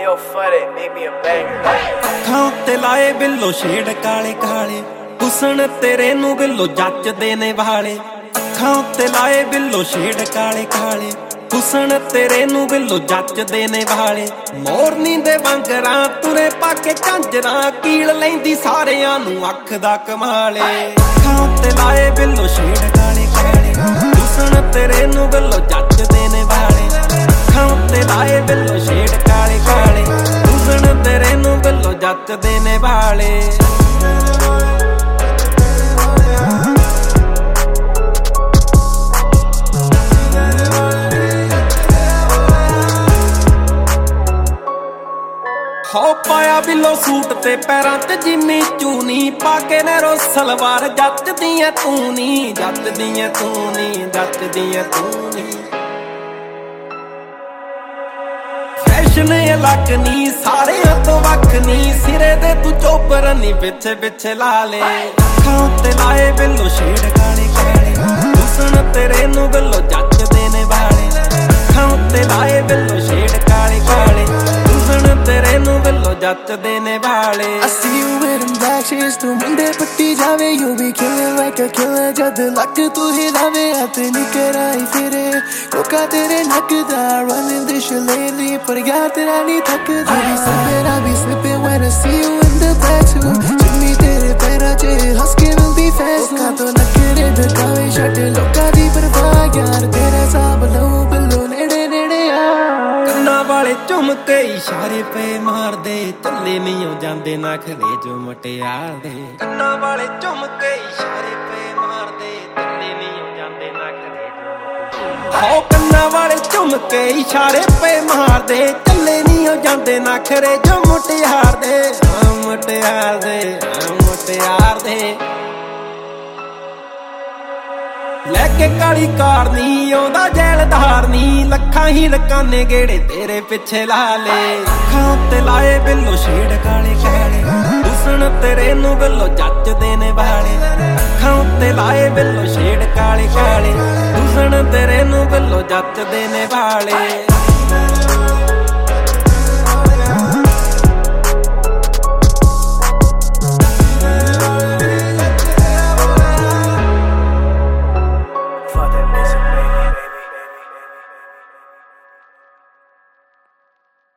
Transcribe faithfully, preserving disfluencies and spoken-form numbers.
Yo, Fuddy, make me a banger. ਅੱਖਾਂ ਉੱਤੇ ਲਾਏ ਬਿੱਲੋ ਸ਼ੇਡ ਕਾਲੇ ਕਾਲੇ, ਹੁਸਨ ਤੇਰੇ ਨੂੰ ਬਿੱਲੋ ਜੱਚਦੇ ਨੇ ਵਾਲੇ। ਅੱਖਾਂ ਉੱਤੇ ਲਾਏ ਬਿੱਲੋ ਸ਼ੇਡ ਕਾਲੇ ਕਾਲੇ, ਹੁਸਨ ਤੇਰੇ ਨੂੰ ਬਿੱਲੋ ਜੱਚਦੇ ਨੇ ਵਾਲੇ। ਮੋਰਨੀ ਦੇ ਵਾਂਗਰਾਂ ਤੁਰੇ ਪਾ ਕੇ ਝਾਂਜਰਾਂ, ਕੀਲ ਲੈਂਦੀ ਸਾਰਿਆਂ ਨੂੰ ਅੱਖ ਦਾ ਕਮਾਲੇ। ਅੱਖਾਂ ਉੱਤੇ ਲਾਏ ਬਿੱਲੋ ਸ਼ੇਡ ਕਾਲੇ ਕਾਲੇ, ਹੁਸਨ ਤੇਰੇ ਨੂੰ ਬਿੱਲੋ ਜੱਚਦੇ ਨੇ ਵਾਲੇ। ਅੱਖਾਂ ਉੱਤੇ ਲਾਏ ਬਿੱਲੋ ਸ਼ੇਡ ਕਾਲੇ ਕਾਲੇ, ਹੁਸਨ ਤੇਰੇ ਨੂੰ ਬਿੱਲੋ ਜੱਚਦੇ ਨੇ ਵਾਲੇ। ਹੋ ਪਾਇਆ ਬਿੱਲੋ ਸੂਟ ਤੇ ਪੈਰਾਂ ਚ ਜਿੰਮੀ ਚੂਨੀ, ਪਾ ਕੇ ਨਹਿਰੋ ਸਲਵਾਰ ਜੱਚਦੀ ਐ ਤੂੰ ਨੀ, ਜੱਚਦੀ ਐ ਤੂੰ ਨੀ, ਜੱਚਦੀ ਐ ਤੂੰ ਨੀ। ਫੈਸ਼ਨ ਅਲੱਗ ਨੀ, ਸਾਰਿਆਂ ਤੋਂ ਵੱਖ ਨੀ, ਸਿਰੇ ਦੇ ਤੂੰ ਚੋਬਰ ਨੀ, ਪਿੱਛੇ ਪਿੱਛੇ ਲਾ ਲੇ। ਅੱਖਾਂ ਉੱਤੇ ਲਾਏ ਬਿੱਲੋ ਸ਼ੇਡ ਕਾਲੇ ਕਾਲੇ, ਹੁਸਨ ਤੇਰੇ ਨੂੰ ਬਿੱਲੋ ਜੱਚਦੇ ਨੇ ਵਾਲੇ। ਅੱਖਾਂ ਉੱਤੇ ਲਾਏ ਬਿੱਲੋ ਸ਼ੇਡ ਕਾਲੇ ਕਾਲੇ, ਹੁਸਨ ਤੇਰੇ ਨੂੰ ਬਿੱਲੋ ਜੱਚਦੇ ਨੇ ਵਾਲੇ। I see you with them black shades, ਤੂੰ ਮੁੰਡੇ ਪੱਟੀ ਜਾਵੇ, you be killing like a killer, ਜਦ ਲੱਕ ਤੂੰ ਹਿਲਾਵੇ ਹੱਥ ਨੀ ਕਰਾਈ ਫਿਰੇ। ਕੋਕਾ ਤੇਰੇ ਨੱਕ ਦਾ running this shit lately, ਪਰ ਯਾਰ ਤੇਰਾ ਨੀ ਥੱਕਦਾ। I be slipping, I be slipping when I see you in the back too, Jimmy ਤੇਰੇ ਪੈਰਾਂ ਚ ਹੱਸ ਕੇ ਮਿਲਦੀ ਫੈਸ। ਲੋਕਾਂ ਤੋਂ ਨਖਰੇ ਦਿਖਾਵੇ ਛੱਡ ਲੋਕਾਂ ਦੀ ਪਰਵਾਹ, ਯਾਰ ਤੇਰਾ ਹਿਸਾਬ ਲਊ ਬਿੱਲੋ ਨੇੜੇ ਨੇੜੇ ਆ। ਕੰਨਾਂ ਵਾਲੇ ਝੁਮ ਕੇ ਇਸ਼ਾਰੇ ਪਏ ਮਾਰਦੇ, ਚੱਲੇ ਨਹੀਂ ਉਹ ਜਾਂਦੇ ਨਾ ਖਰੇ ਜੋ ਮੁਟਿਆਰ ਦੇ। ਕੰਨਾਂ ਵਾਲੇ ਝੁਮ ਕੇ ਇਸ਼ਾਰੇ ਪਏ ਮਾਰਦੇ, ਚੱਲੇ ਨਹੀਂ ਉਹ ਜਾਂਦੇ ਨਾ ਖਰੇ ਜੋ। ਹੋ ਕੰਨਾਂ ਵਾਲੇ ਝੁਮ ਕੇ ਇਸ਼ਾਰੇ ਪਏ ਮਾਰਦੇ, ਚੱਲੇ ਨਹੀਂ ਉਹ ਜਾਂਦੇ ਨਾ ਖਰੇ ਜੋ ਮੁਟਿਆਰ ਦੇ। ਆ ਮੁਟਿਆਰ ਦੇ, ਆ ਮੁਟਿਆਰ ਦੇ। ਲੈ ਕੇ ਕਾਲੀ ਕਾਰ ਨੀ ਆਉਂਦਾ ਜੈਲਦਾਰ ਨੀ, ਲੱਖਾਂ ਹੀ ਲਕਾਨੇ ਗੇੜੇ ਤੇਰੇ ਪਿੱਛੇ ਲਾ ਲੇ। ਅੱਖਾਂ ਉੱਤੇ ਲਾਏ ਬਿੱਲੋ ਸ਼ੇਡ ਕਾਲੇ ਕਾਲੇ, ਹੁਸਨ ਤੇਰੇ ਨੂੰ ਬਿੱਲੋ ਜੱਚਦੇ ਨੇ ਵਾਲੇ। ਅੱਖਾਂ ਉੱਤੇ ਲਾਏ ਬਿੱਲੋ ਸ਼ੇਡ ਕਾਲੇ ਕਾਲੇ, ਹੁਸਨ ਤੇਰੇ ਨੂੰ ਬਿੱਲੋ ਜੱਚਦੇ ਨੇ ਵਾਲੇ।